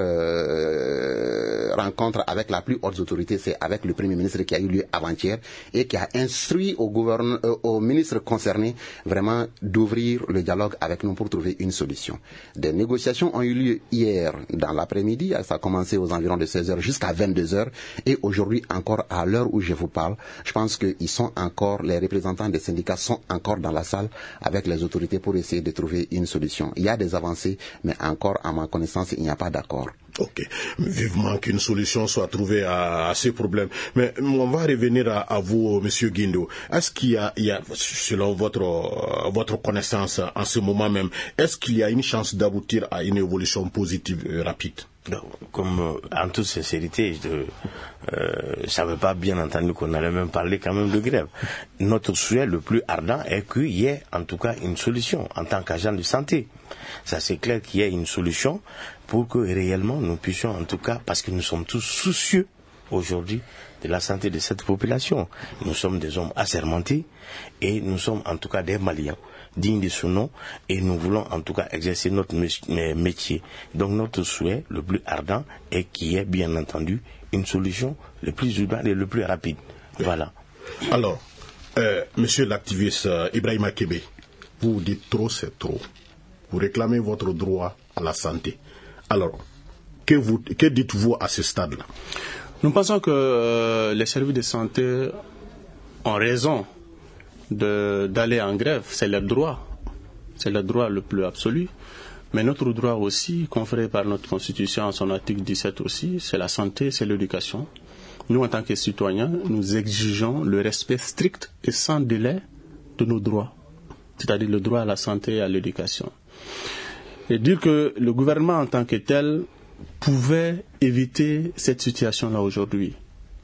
euh, rencontre avec la plus haute autorité, c'est avec le Premier ministre qui a eu lieu avant-hier et qui a instruit au, gouverne, euh, au ministre concerné vraiment d'ouvrir le dialogue avec nous pour trouver une solution. Des négociations ont eu lieu hier dans l'après-midi, ça a commencé aux environs de seize heures jusqu'à vingt-deux heures, et aujourd'hui encore à l'heure où je vous parle, je pense que ils sont encore, les représentants des syndicats sont encore dans la salle avec les autorités pour essayer de trouver une solution. Il y a des avancées, mais encore à ma connaissance, il n'y a pas d'accord. Ok, vivement qu'une solution soit trouvée à, à ces problèmes. Mais on va revenir à, à vous, Monsieur Guindo. Est-ce qu'il y a, il y a, selon votre votre connaissance en ce moment même, est-ce qu'il y a une chance d'aboutir à une évolution positive et rapide? Comme euh, en toute sincérité, je ne savais pas bien entendu qu'on allait même parler quand même de grève. Notre souhait le plus ardent est qu'il y ait en tout cas une solution en tant qu'agent de santé. Ça c'est clair qu'il y ait une solution pour que réellement nous puissions en tout cas, parce que nous sommes tous soucieux aujourd'hui de la santé de cette population. Nous sommes des hommes assermentés et nous sommes en tout cas des Maliens dignes de ce nom et nous voulons en tout cas exercer notre métier. Donc notre souhait le plus ardent est qu'il y ait bien entendu une solution le plus urbaine et le plus rapide. Voilà. Alors, euh, monsieur l'activiste euh, Ibrahima Kébé, vous dites trop c'est trop. vous réclamez votre droit à la santé. Alors, que, vous, que dites-vous à ce stade-là? Nous pensons que euh, les services de santé ont raison de, d'aller en grève. C'est leur droit. C'est le droit le plus absolu. Mais notre droit aussi, conféré par notre Constitution en son article dix-sept aussi, c'est la santé, c'est l'éducation. Nous, en tant que citoyens, nous exigeons le respect strict et sans délai de nos droits, c'est-à-dire le droit à la santé et à l'éducation. Et dire que le gouvernement en tant que tel pouvait éviter cette situation-là aujourd'hui.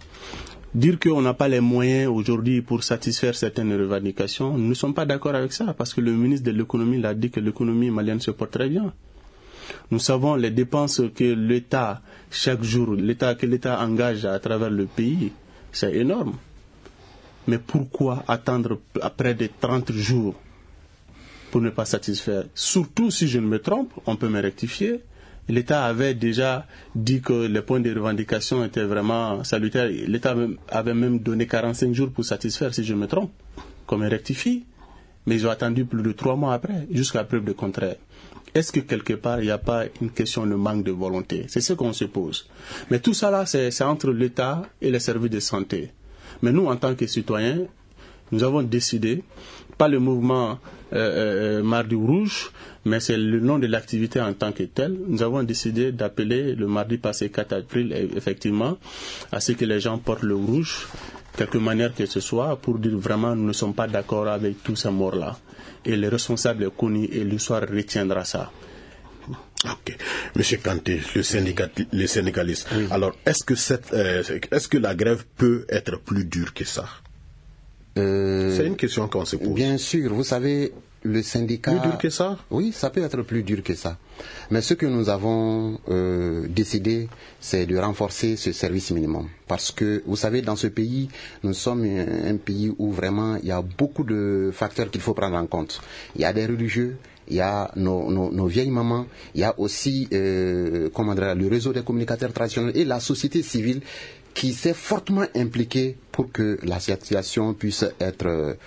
Dire qu'on n'a pas les moyens aujourd'hui pour satisfaire certaines revendications, nous ne sommes pas d'accord avec ça, parce que le ministre de l'économie l'a dit que l'économie malienne se porte très bien. Nous savons les dépenses que l'État, chaque jour, l'État, que l'État engage à travers le pays, c'est énorme. Mais pourquoi attendre après des trente jours pour ne pas satisfaire? Surtout si je ne me trompe, on peut me rectifier. L'État avait déjà dit que les points de revendication étaient vraiment salutaires. L'État avait même donné quarante-cinq jours pour satisfaire, si je me trompe, qu'on me rectifie. Mais ils ont attendu plus de trois mois après, jusqu'à preuve de contraire. Est-ce que quelque part, il n'y a pas une question de manque de volonté? C'est ce qu'on se pose. Mais tout ça là, c'est, c'est entre l'État et les services de santé. Mais nous, en tant que citoyens, nous avons décidé, pas le mouvement euh, euh, Mardi Rouge, mais c'est le nom de l'activité en tant que tel. Nous avons décidé d'appeler le mardi passé quatre avril, effectivement, à ce que les gens portent le rouge, quelque manière que ce soit, pour dire vraiment nous ne sommes pas d'accord avec tous ces morts-là. Et les responsables est connu et l'histoire retiendra ça. Ok, Monsieur Kanté, le, syndicat, le syndicaliste. Oui. Alors, est-ce que cette, euh, est-ce que la grève peut être plus dure que ça? Euh, C'est une question qu'on se pose. Bien sûr, vous savez, le syndicat... Plus dur que ça? Oui, ça peut être plus dur que ça. Mais ce que nous avons euh, décidé, c'est de renforcer ce service minimum. Parce que, vous savez, dans ce pays, nous sommes un, un pays où vraiment il y a beaucoup de facteurs qu'il faut prendre en compte. Il y a des religieux, il y a nos, nos, nos vieilles mamans, il y a aussi euh, comment dire, le réseau des communicateurs traditionnels et la société civile qui s'est fortement impliquée pour que la situation puisse être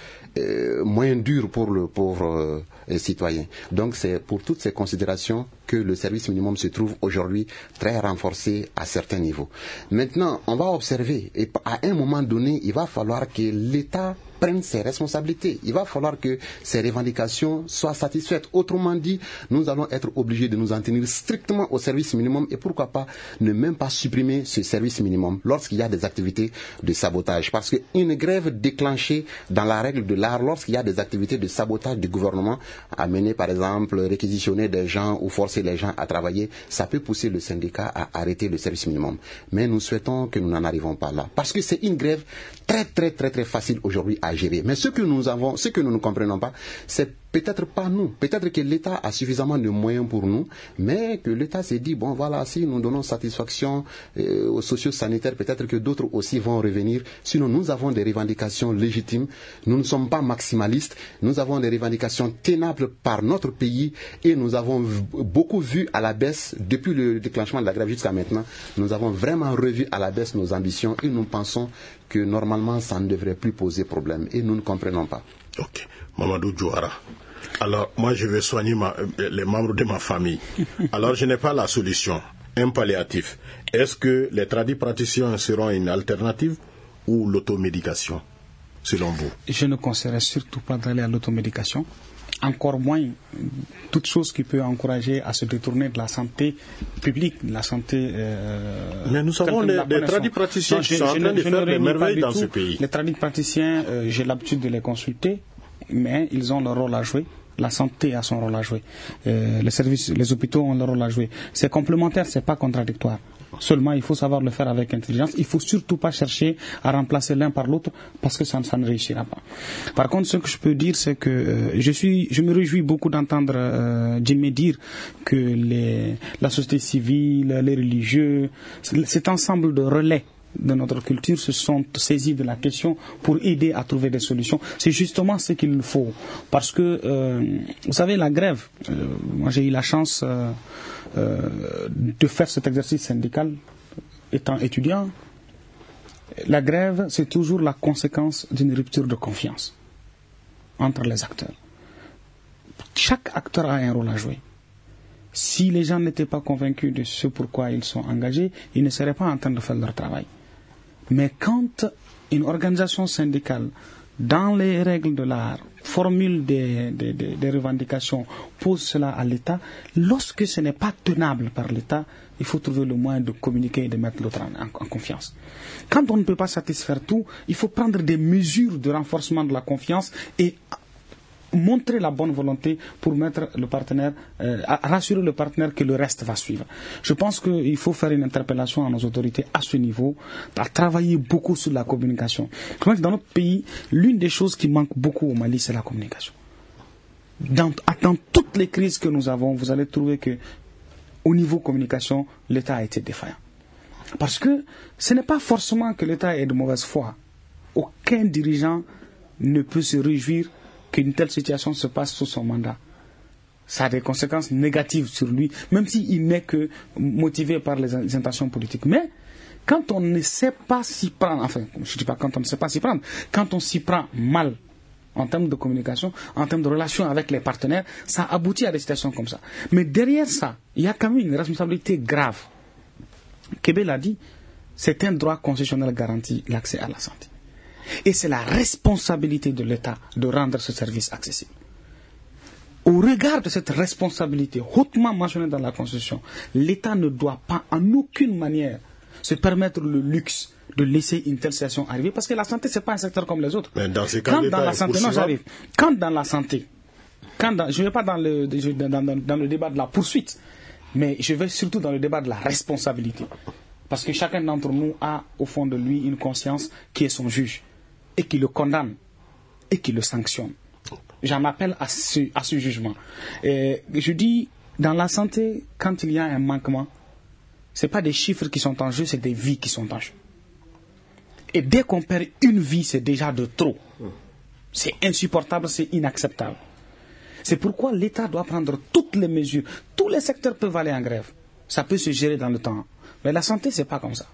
euh, moins dure pour le pauvre euh, citoyen. Donc c'est pour toutes ces considérations que le service minimum se trouve aujourd'hui très renforcé à certains niveaux. Maintenant, on va observer, et à un moment donné, il va falloir que l'État prenne ses responsabilités. Il va falloir que ces revendications soient satisfaites. Autrement dit, nous allons être obligés de nous en tenir strictement au service minimum et pourquoi pas ne même pas supprimer ce service minimum lorsqu'il y a des activités de sabotage. Parce qu'une grève déclenchée dans la règle de l'art, lorsqu'il y a des activités de sabotage du gouvernement, amener par exemple, réquisitionner des gens ou forcer les gens à travailler, ça peut pousser le syndicat à arrêter le service minimum. Mais nous souhaitons que nous n'en arrivons pas là. Parce que c'est une grève très très très très facile aujourd'hui à gérer. Mais ce que nous avons, ce que nous ne comprenons pas, c'est peut-être pas nous. Peut-être que l'État a suffisamment de moyens pour nous, mais que l'État s'est dit, bon voilà, si nous donnons satisfaction euh, aux socio-sanitaires, peut-être que d'autres aussi vont revenir. Sinon, nous avons des revendications légitimes. Nous ne sommes pas maximalistes. Nous avons des revendications tenables par notre pays et nous avons v- beaucoup vu à la baisse, depuis le déclenchement de la grève jusqu'à maintenant, nous avons vraiment revu à la baisse nos ambitions et nous pensons que normalement, ça ne devrait plus poser problème et nous ne comprenons pas. Ok. Mamadou Djouara. Alors, moi, je vais soigner ma, les membres de ma famille. Alors, je n'ai pas la solution. Un palliatif. Est-ce que les tradis praticiens seront une alternative ou l'automédication, selon vous? Je ne conseillerais surtout pas d'aller à l'automédication. Encore moins toute chose qui peut encourager à se détourner de la santé publique, de la santé... Euh, Mais nous savons des de tradis praticiens qui sont en train de faire des merveilles dans ce pays. Les tradis praticiens, euh, j'ai l'habitude de les consulter, mais ils ont leur rôle à jouer. La santé a son rôle à jouer. Euh, les services, les hôpitaux ont leur rôle à jouer. C'est complémentaire, c'est pas contradictoire. Seulement, il faut savoir le faire avec intelligence. Il ne faut surtout pas chercher à remplacer l'un par l'autre parce que ça, ça ne réussira pas. Par contre, ce que je peux dire, c'est que euh, je suis, je me réjouis beaucoup d'entendre euh, Jimmy dire que les, la société civile, les religieux, cet ensemble de relais de notre culture se sont saisis de la question pour aider à trouver des solutions. C'est justement ce qu'il faut. Parce que, euh, vous savez, la grève, euh, moi j'ai eu la chance euh, euh, de faire cet exercice syndical étant étudiant. La grève, c'est toujours la conséquence d'une rupture de confiance entre les acteurs. chaque acteur a un rôle à jouer. Si les gens n'étaient pas convaincus de ce pourquoi ils sont engagés, ils ne seraient pas en train de faire leur travail. Mais quand une organisation syndicale, dans les règles de l'art, formule des, des, des, des revendications, pose cela à l'État, lorsque ce n'est pas tenable par l'État, il faut trouver le moyen de communiquer et de mettre l'autre en, en, en confiance. Quand on ne peut pas satisfaire tout, il faut prendre des mesures de renforcement de la confiance et montrer la bonne volonté pour mettre le partenaire, euh, rassurer le partenaire que le reste va suivre. Je pense qu'il faut faire une interpellation à nos autorités à ce niveau, à travailler beaucoup sur la communication. Je pense que dans notre pays, l'une des choses qui manque beaucoup au Mali, c'est la communication. Dans, dans toutes les crises que nous avons, vous allez trouver que au niveau communication, l'État a été défaillant. Parce que ce n'est pas forcément que l'État ait de mauvaise foi. Aucun dirigeant ne peut se réjouir qu'une telle situation se passe sous son mandat. Ça a des conséquences négatives sur lui, même s'il n'est que motivé par les, les intentions politiques. Mais quand on ne sait pas s'y prendre, enfin, je ne dis pas quand on ne sait pas s'y prendre, quand on s'y prend mal en termes de communication, en termes de relations avec les partenaires, ça aboutit à des situations comme ça. Mais derrière ça, il y a quand même une responsabilité grave. Kébé l'a dit, c'est un droit constitutionnel garanti, l'accès à la santé. Et c'est la responsabilité de l'État de rendre ce service accessible. Au regard de cette responsabilité hautement mentionnée dans la Constitution, l'État ne doit pas en aucune manière se permettre le luxe de laisser une telle situation arriver, parce que la santé, ce n'est pas un secteur comme les autres. Mais dans ces cas, quand dans la santé, non, j'arrive. Quand dans la santé, quand dans, je ne vais pas dans le, dans, dans, dans le débat de la poursuite, mais je vais surtout dans le débat de la responsabilité. Parce que chacun d'entre nous a au fond de lui une conscience qui est son juge, et qui le condamne, et qui le sanctionne. J'en appelle à ce, à ce jugement. Et je dis, dans la santé, quand il y a un manquement, ce n'est pas des chiffres qui sont en jeu, c'est des vies qui sont en jeu. Et dès qu'on perd une vie, c'est déjà de trop. C'est insupportable, c'est inacceptable. C'est pourquoi l'État doit prendre toutes les mesures. Tous les secteurs peuvent aller en grève. Ça peut se gérer dans le temps. Mais la santé, ce n'est pas comme ça.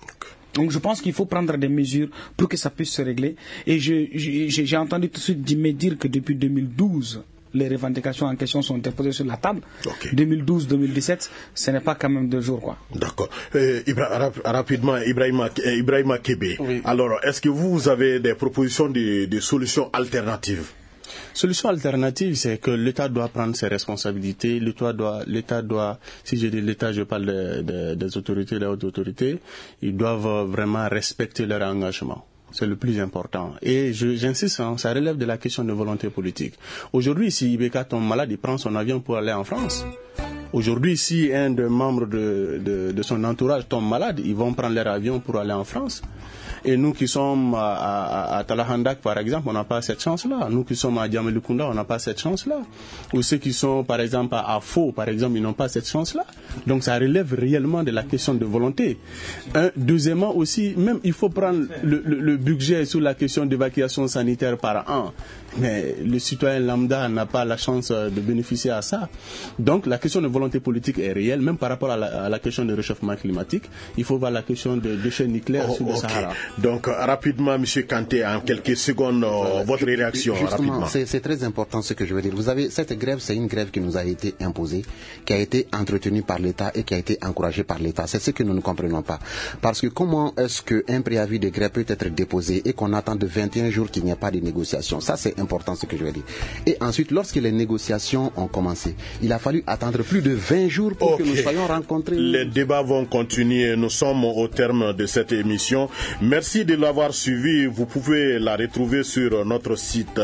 Donc je pense qu'il faut prendre des mesures pour que ça puisse se régler. Et je, je, j'ai entendu tout de suite me dire que depuis deux mille douze, les revendications en question sont déposées sur la table. Okay. deux mille douze deux mille dix-sept, ce n'est pas quand même deux jours, quoi. D'accord. Euh, Ibra, rapidement, Ibrahima, Ibrahima Kébé. Oui. Alors, est-ce que vous, vous avez des propositions de, de solutions alternatives? Solution alternative, c'est que l'État doit prendre ses responsabilités. L'État doit, l'État doit, si je dis l'État, je parle de, de, des autorités, des hautes autorités, ils doivent vraiment respecter leur engagement. C'est le plus important. Et je, j'insiste, hein, ça relève de la question de volonté politique. Aujourd'hui, si Ibeka tombe malade, il prend son avion pour aller en France. Aujourd'hui, si un des membres de, de, de son entourage tombe malade, ils vont prendre leur avion pour aller en France. Et nous qui sommes à, à, à Talahandak, par exemple, on n'a pas cette chance-là. Nous qui sommes à Djamelikunda, on n'a pas cette chance-là. Ou ceux qui sont, par exemple, à Afo, par exemple, ils n'ont pas cette chance-là. Donc ça relève réellement de la question de volonté. Un, deuxièmement aussi, même il faut prendre le, le, le budget sur la question d'évacuation sanitaire par an. Mais le citoyen lambda n'a pas la chance de bénéficier à ça. Donc la question de volonté politique est réelle, même par rapport à la, à la question du réchauffement climatique. Il faut voir la question de déchets nucléaires oh, sur le okay. Sahara. Donc rapidement, M. Kanté, en quelques secondes, euh, votre réaction. Justement, c'est, c'est très important ce que je veux dire. Vous avez cette grève, c'est une grève qui nous a été imposée, qui a été entretenue par l'État et qui a été encouragée par l'État. C'est ce que nous ne comprenons pas. Parce que comment est-ce qu'un préavis de grève peut être déposé et qu'on attend de vingt et un jours qu'il n'y a pas de négociation? Ça, c'est important ce que je veux dire. Et ensuite, lorsque les négociations ont commencé, il a fallu attendre plus de vingt jours pour okay. que nous soyons rencontrés. Les débats vont continuer. Nous sommes au terme de cette émission. Merci de l'avoir suivi. Vous pouvez la retrouver sur notre site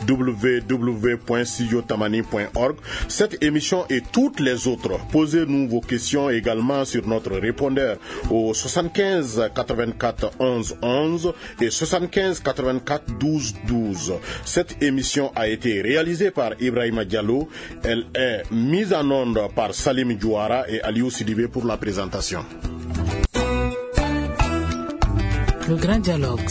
w w w point studio tamani point org. Cette émission et toutes les autres, posez-nous vos questions également sur notre répondeur au soixante-quinze quatre-vingt-quatre onze onze et soixante-quinze quatre-vingt-quatre douze douze. Cette émission a été réalisée par Ibrahima Diallo. Elle est mise en onde par Salim Djouara et Aliou Sidibé pour la présentation. Le Grand Dialogue.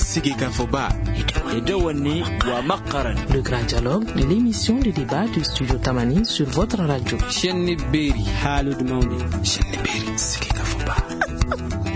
Le Grand Dialogue, l'émission de débat du studio Tamani sur votre radio.